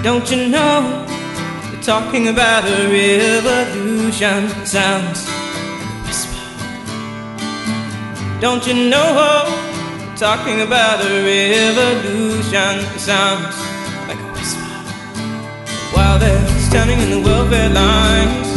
Don't you know they're talking about a revolution? Sounds like a whisper. Don't you know they're talking about a revolution? Sounds like a whisper. While they're standing in the welfare lines,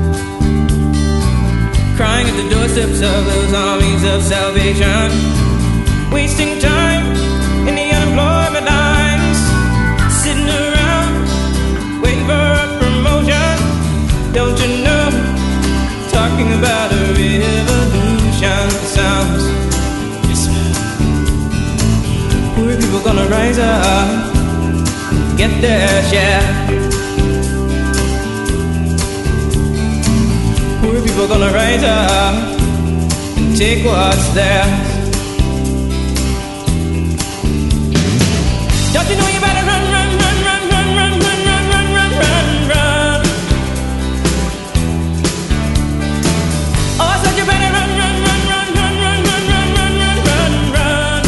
crying at the doorsteps of those armies of salvation, wasting time in the unemployment lines, sitting around waiting for a promotion. Don't you know, talking about a revolution sounds whisper. Poor people gonna rise up, get their share. Poor people gonna rise up and take what's theirs. Don't you know you better run, run, run, run, run, run, run, run, run, run, run, run. Oh, I said you better run, run, run, run, run, run, run, run, run, run, run, run.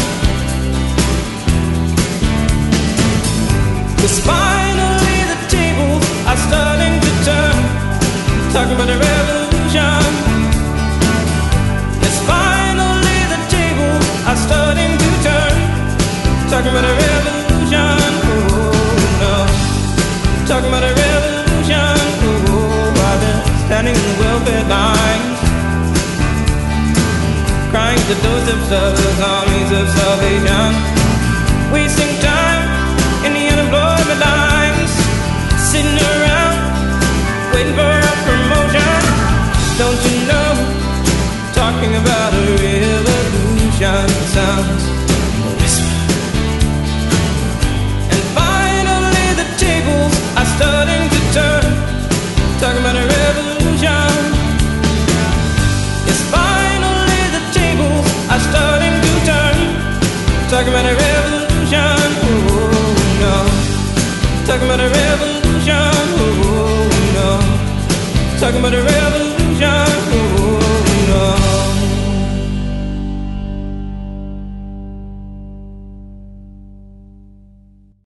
'Cause finally the tables are starting to turn, talking about a revolution. Yes, finally the tables are starting to turn, talking about a revolution. Oh no, talking about a revolution. Oh, while they're standing in the welfare lines, crying at the doorsteps of those armies of salvation, wasting time in the unemployment lines, sitting around waiting for a promotion. Don't you know, talking about a revolution sounds a whisper. And finally the tables are starting to turn, talking about a revolution. Yes, finally the tables are starting to turn, talking about a revolution. Oh no, talking about a revolution. Oh no, talking about a revolution.